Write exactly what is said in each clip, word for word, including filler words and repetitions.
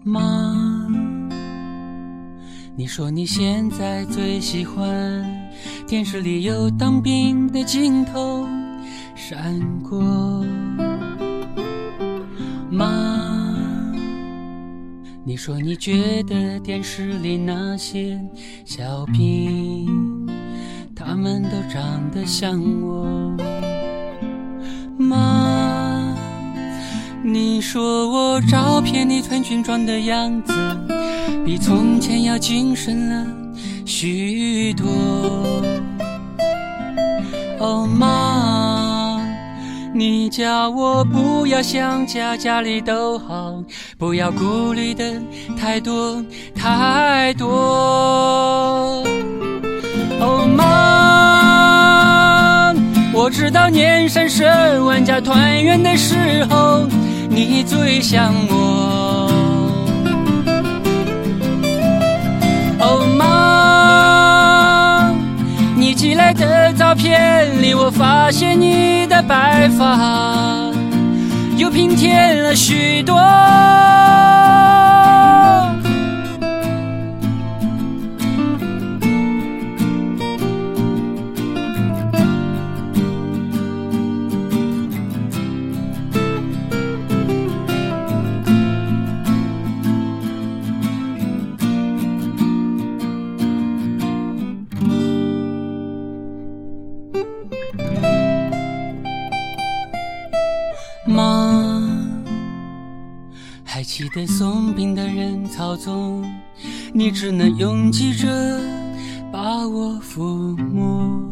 妈，你说你现在最喜欢电视里有当兵的镜头闪过。妈，你说你觉得电视里那些小兵他们都长得像我。妈，你说我照片里穿军装的样子比从前要精神了许多。哦妈，你叫我不要想家，家里都好，不要顾虑的太多太多。哦妈，我知道年三十万家团圆的时候你最想我。哦妈，你寄来的照片里我发现你的白发又平添了许多。妈，还记得送饼的人操纵，你只能拥挤着把我抚摸。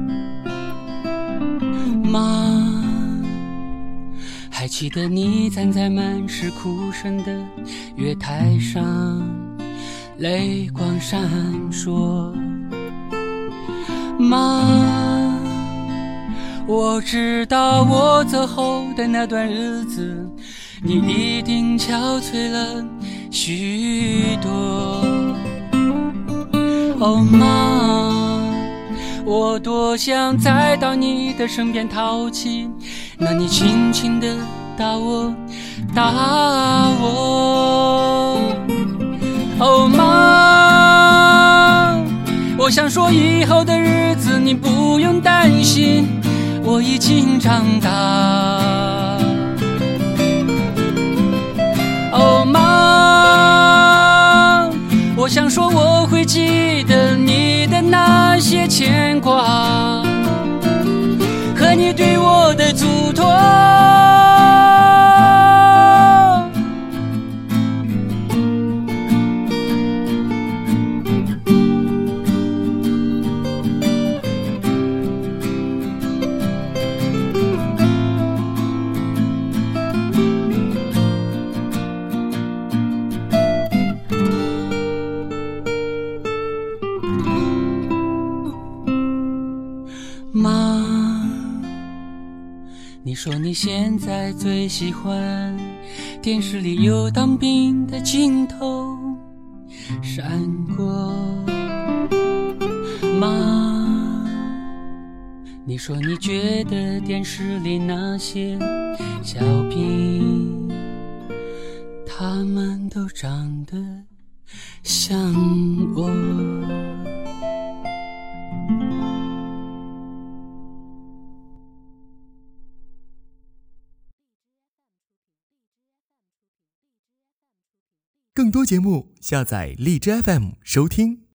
妈，还记得你站在满是哭声的月台上，泪光闪烁。妈，我知道我走后的那段日子你一定憔悴了许多。哦妈，我多想再到你的身边淘气，让你轻轻地打我打我。哦妈，我想说以后的日子你不用担心，我已经长大。哦妈，我想说我会记得你的那些牵挂和你对我的嘱托。妈，你说你现在最喜欢电视里有当兵的镜头闪过。妈，你说你觉得电视里那些小兵他们都长得像我。 更多节目下载荔枝 F M 收听。